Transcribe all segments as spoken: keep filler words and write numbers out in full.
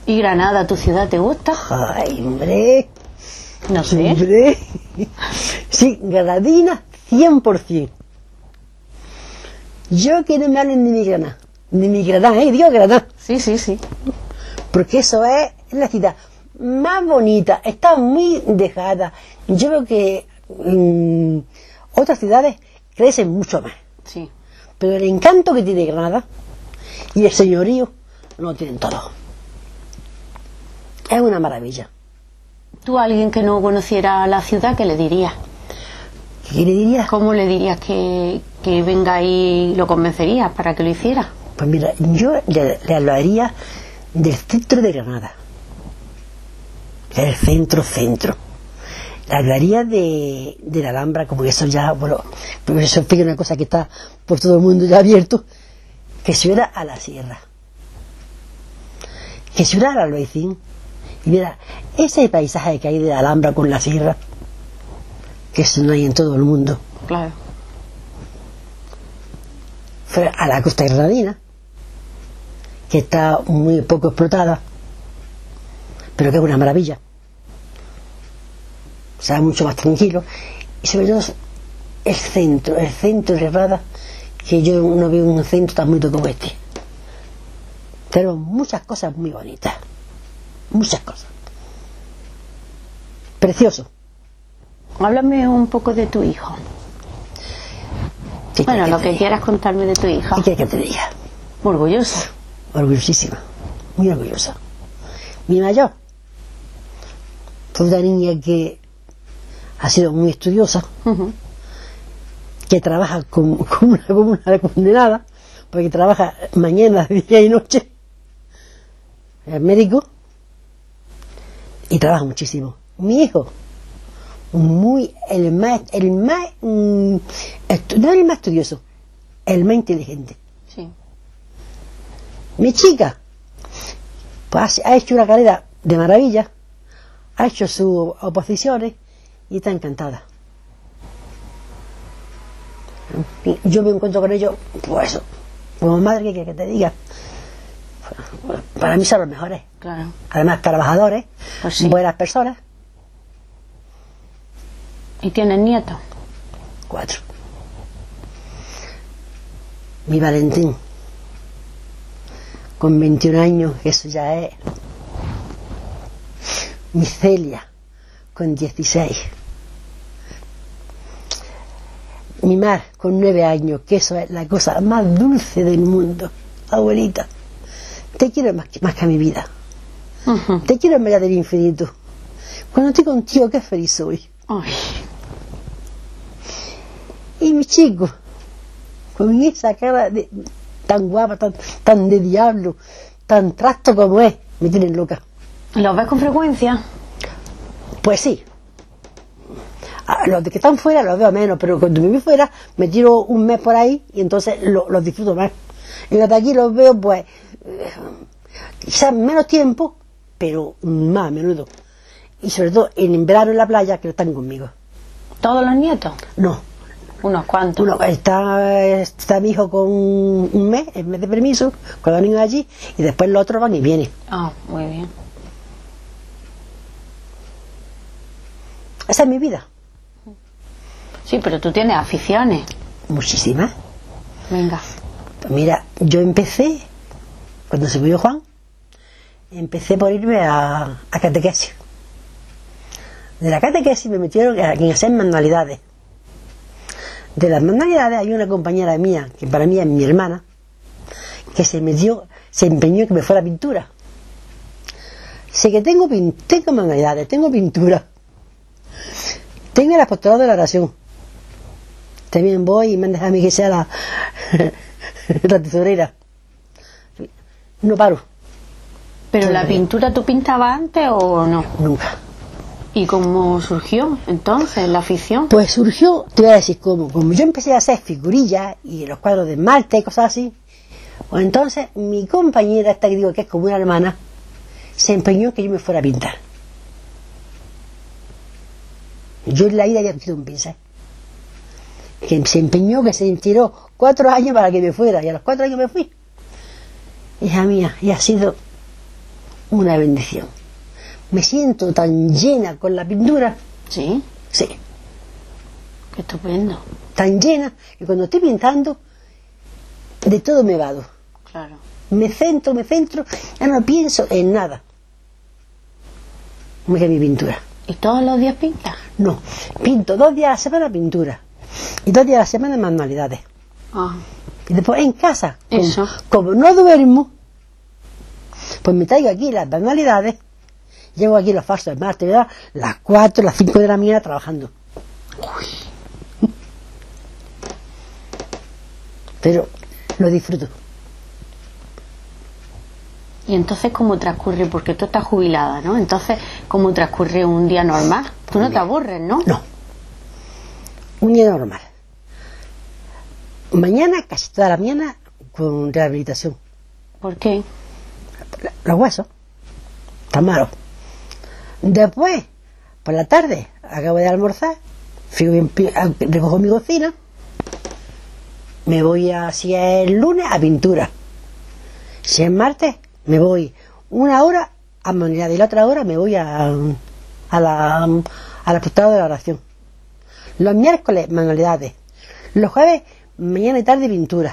¿Y Granada, tu ciudad, te gusta? Ay, hombre. No sé. Hombre. Sí, granadina, cien por ciento. Yo que no me hablen de mi Granada. De mi Granada, ¿eh? Digo Granada. Sí, sí, sí. Porque eso es la ciudad más bonita. Está muy dejada. Yo veo que en otras ciudades crecen mucho más. Sí. Pero el encanto que tiene Granada y el señorío no lo tienen todo. Es una maravilla. ¿Tú a alguien que no conociera la ciudad, qué le dirías? ¿Qué le dirías? ¿Cómo le dirías que, que venga y lo convencerías para que lo hiciera? Pues mira, yo le, le hablaría del centro de Granada. El centro, centro. Le hablaría de, de la Alhambra, como que eso ya, bueno, porque eso es una cosa que está por todo el mundo ya abierto, que se fuera a la sierra. Que se fuera al Albaicín. Y mira, ese paisaje que hay de la Alhambra con la sierra, que eso no hay en todo el mundo. Claro. Fuera a la costa granadina, que está muy poco explotada, pero que es una maravilla. O sea, mucho más tranquilo. Y sobre todo el centro, el centro de Granada, que yo no veo un centro tan bonito como este. Pero muchas cosas muy bonitas. Muchas cosas. Precioso. Háblame un poco de tu hijo. ¿Qué Bueno, quieres lo te que diga? quieras contarme de tu hija. ¿Qué quieres que te diga? Orgullosa. Orgullosísima. Muy orgullosa. Mi mayor fue una niña que ha sido muy estudiosa, Uh-huh. que trabaja como, como, una, como una condenada, porque trabaja mañana, día y noche. Es médico y trabaja muchísimo. Mi hijo, muy el más, el más, mm, estu- no el más estudioso, el más inteligente. Sí. Mi chica, pues ha hecho una carrera de maravilla, ha hecho sus oposiciones y está encantada. Yo me encuentro con ellos, pues eso, como madre, ¿qué quieres que te diga? Para mí son los mejores. Claro. Además, trabajadores, Pues sí. buenas personas. ¿Y tienes nietos? Cuatro. Mi Valentín, con veintiún años, eso ya es. Mi Celia, con dieciséis. Mi Mar, con nueve años, que eso es la cosa más dulce del mundo. Abuelita, te quiero más que, más que a mi vida. Uh-huh. Te quiero en medio del infinito. Cuando estoy contigo, qué feliz soy. Ay. Y mi chico, con esa cara de, tan guapa, tan, tan de diablo, tan trasto como es, me tienen loca. ¿Los ves con frecuencia? Pues sí. A los de que están fuera los veo menos, pero cuando me voy fuera me tiro un mes por ahí y entonces lo- los disfruto más. Y los de aquí los veo, pues, eh, quizás menos tiempo, pero más a menudo. Y sobre todo en verano en la playa, que están conmigo. ¿Todos los nietos? No. Unos cuantos. Uno, está, está mi hijo con un mes, el mes de permiso, con los niños allí, y después los otros van y vienen. Ah, muy bien. Esa es mi vida. Sí, pero tú tienes aficiones. Muchísimas. Venga. Pues mira, yo empecé, cuando se murió Juan, empecé por irme a, a catequesis. De la catequesis me metieron a, a hacer manualidades. De las manualidades hay una compañera mía, que para mí es mi hermana, que se metió, se empeñó en que me fuera pintura. Sé que tengo, pin- tengo manualidades, tengo pintura. Tengo el apostolado de la oración. También voy y me han dejado a mí que sea la, la tesorera. No paro, ¿Pero la Todavía. pintura tú pintabas antes o no? nunca. ¿Y cómo surgió entonces la afición? Pues surgió, te voy a decir cómo, como yo empecé a hacer figurillas y los cuadros de esmalte y cosas así, pues entonces mi compañera, esta que digo que es como una hermana, se empeñó en que yo me fuera a pintar. Yo en la vida había cogido un pincel. Que se empeñó, que se tiró cuatro años para que me fuera, y a los cuatro años me fui. Hija mía, y ha sido una bendición. Me siento tan llena con la pintura. ¿Sí? Sí. Qué estupendo. Tan llena que cuando estoy pintando, de todo me vado. Claro. Me centro, me centro, ya no pienso en nada. Más que mi pintura. ¿Y todos los días pintas? No, pinto dos días a la semana pintura y dos días a la semana manualidades. Ah. Y después en casa, como, Eso. como no duermo, pues me traigo aquí las manualidades, llevo aquí los falsos de martes, ¿verdad? Las cuatro, las cinco de la mañana trabajando. Uy. Pero lo disfruto. ¿Y entonces cómo transcurre? Porque tú estás jubilada, ¿no? Entonces, ¿cómo transcurre un día normal? Tú no te aburres, ¿no? No. Un día normal. Mañana, casi toda la mañana, con rehabilitación. ¿Por qué? Los huesos. Están malos. Después, por la tarde, acabo de almorzar, fijo bien, recojo mi cocina, me voy a, si es el lunes, a pintura. Si es martes, me voy una hora a manualidad y la otra hora me voy a, a la a la postada de la oración. Los miércoles, manualidades. Los jueves, mañana y tarde, pintura.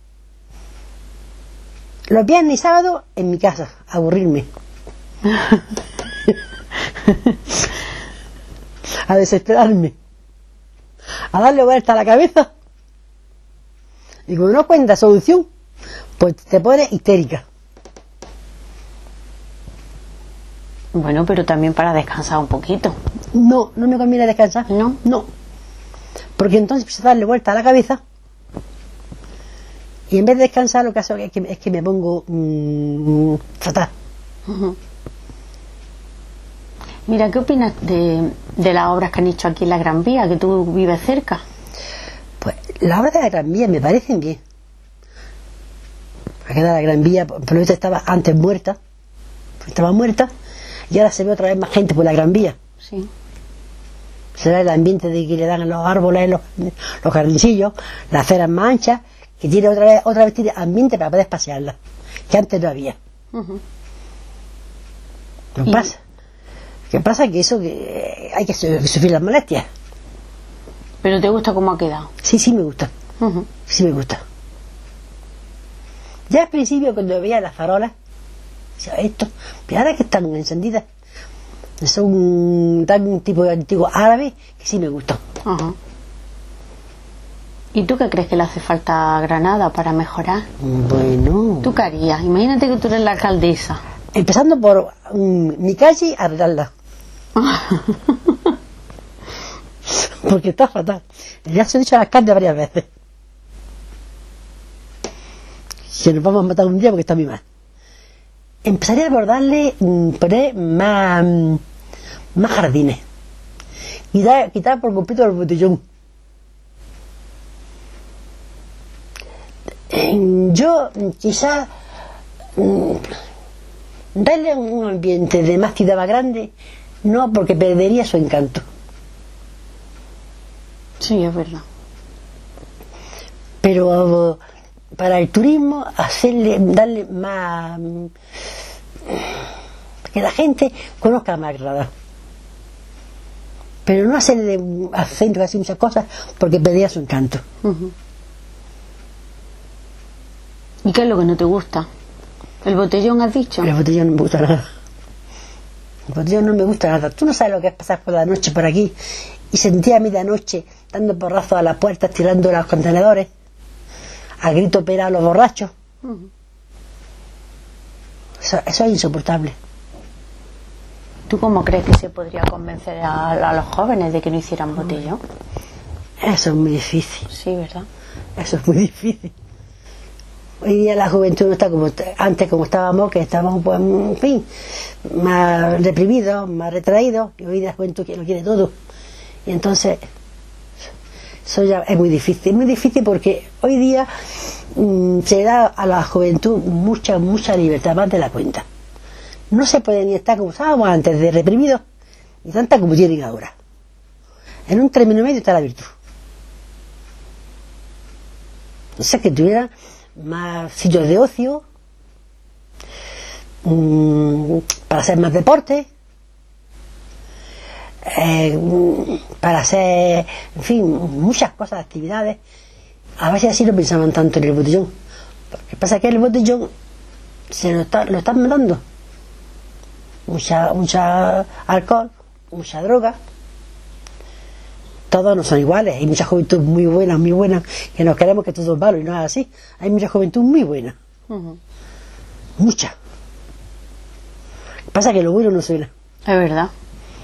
Los viernes y sábados, en mi casa, a aburrirme. A desesperarme. A darle vuelta a la cabeza. Y como no encuentras solución, pues te pones histérica. Bueno, pero también para descansar un poquito. No, no me conviene descansar. ¿No? No. Porque entonces empiezo a darle vuelta a la cabeza y en vez de descansar lo que hago es que, es que me pongo mmm, fatal. Uh-huh. Mira, ¿qué opinas de, de las obras que han hecho aquí en la Gran Vía, que tú vives cerca? Pues las obras de la Gran Vía me parecen bien. Aquí la Gran Vía, por lo visto, estaba antes muerta, estaba muerta, y ahora se ve otra vez más gente por la Gran Vía. Sí. Será el ambiente de que le dan a los árboles, los, los jardincillos, las aceras más anchas, que tiene otra vez, otra vez tiene ambiente para poder pasearla, que antes no había. Uh-huh. ¿Qué pasa? ¿Qué pasa? Que eso que hay que sufrir las molestias. ¿Pero te gusta cómo ha quedado? Sí, sí me gusta. Uh-huh. Sí me gusta. Ya al principio cuando veía las farolas, decía, esto, pero ahora que están encendidas, son tan tipo de antiguo árabe que sí me gustan. Uh-huh. ¿Y tú qué crees que le hace falta a Granada para mejorar? Bueno. ¿Tú qué harías? Imagínate que tú eres la alcaldesa. Empezando por um, mi calle, arreglarla. Porque está fatal. Ya se lo he dicho al alcalde varias veces. Que nos vamos a matar un día porque está muy mal. Empezaría por darle, poner más, más jardines. Quitar, quitar por completo el botellón. Yo quizás darle un ambiente de más ciudad más grande, no, porque perdería su encanto. Sí, es verdad. Pero para el turismo, hacerle, darle más, que la gente conozca más Granada. Pero no hacerle acento así muchas cosas, porque perdería su encanto. Uh-huh. ¿Y qué es lo que no te gusta? ¿El botellón has dicho? El botellón no me gusta nada. El botellón no me gusta nada. Tú no sabes lo que es pasar por la noche por aquí y sentir a medianoche dando porrazos a las puertas, tirando los contenedores, a grito pera a los borrachos. Uh-huh. Eso, eso es insoportable. ¿Tú cómo crees que se podría convencer a, a los jóvenes de que no hicieran botellón? Eso es muy difícil. Sí, ¿verdad? Eso es muy difícil. Hoy día la juventud no está como antes, como estábamos, que estábamos, pues, en fin, más reprimidos, más retraídos, y hoy día la juventud lo quiere todo. Y entonces, eso ya es muy difícil. Es muy difícil porque hoy día mmm, se da a la juventud mucha, mucha libertad, más de la cuenta. No se puede ni estar como estábamos antes, de reprimidos, ni tanta como tienen ahora. En un término medio está la virtud. O sea, que tuvieran más sitios de ocio, mmm, para hacer más deporte, eh, para hacer, en fin, muchas cosas, actividades. A veces así no pensaban tanto en el botellón. Lo que pasa es que el botellón se lo, está, lo están matando. Mucha, mucha alcohol, mucha droga. Todos no son iguales. Hay mucha juventud muy buena, muy buena, que nos queremos que todo es malo y no es así. Hay mucha juventud muy buena. Uh-huh. Mucha. Lo que pasa es que lo bueno no suena. Es verdad.